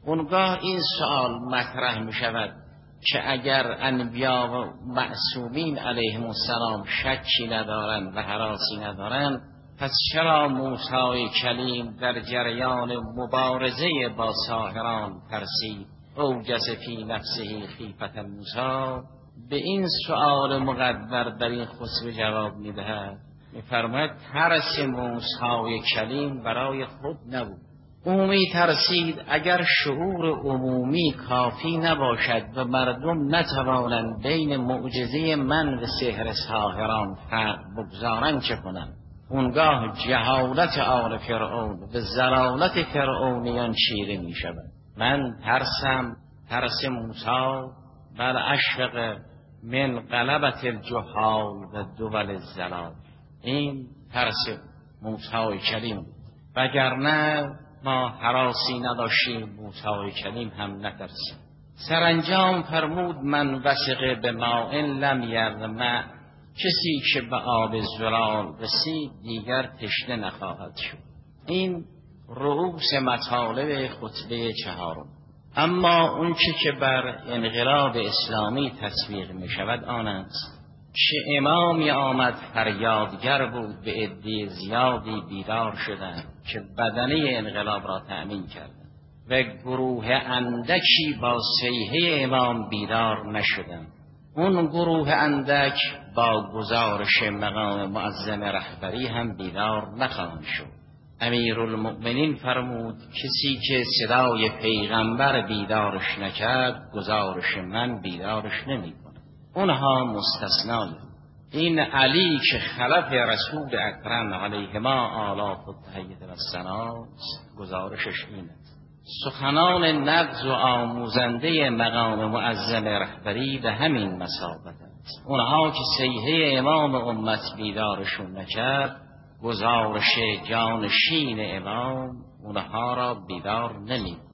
اونگاه این سوال مطرح می شود که اگر انبیا و معصومین علیهم السلام شکی ندارند و هراسی ندارند، پس چرا موسی کلیم در جریان مبارزه با ساحران ترسید؟ اوجس فی نفسه خیفة موسی. به این سؤال مقدر در این خطبه جواب میدهد، میفرماید ترس موسی کلیم برای خود نبود، او می‌ترسید اگر شعور عمومی کافی نباشد و مردم نتوانند بین معجزه من و سحر ساحران فرق بگذارند چه کنند؟ اونگاه جهالت آل فرعون و ضلالت فرعونیان چیره می شود. من ترس موسی بر اشفق من غلبت الجهال و دول الضلال. این ترس موسی کلیم، وگرنه ما هراسی نداشتیم موسی کلیم هم نترسیم. سرانجام فرمود من وثق به ماء لم یظمأ، کسی که به آب زلال رسید دیگر تشنه نخواهد شد. این رؤوس مطالب خطبه چهارم. اما اون که بر انقلاب اسلامی تطبیق می شود آن است که امامی آمد فریادگر بود، به عده زیادی بیدار شدند که بدنه انقلاب را تأمین کردند و گروه اندکی با صیحه امام بیدار نشدند. اون گروه اندک با گزارش مقام معظم رهبری هم بیدار نخواهند شد. امیرالمؤمنین فرمود کسی که صدای پیغمبر بیدارش نکرد، گزارش من بیدارش نمی‌کنه. اونها مستثنای. این علی که خلف رسول اکرم علیهما آلاف التحیة و الثنا، گزارشش اینه. سخنان نغز و آموزنده مقام معظم رهبری به همین مثابت است. اونها که صیحه امام امت بیدارشون نکرد، گزارش جانشین امام اونها را بیدار نمی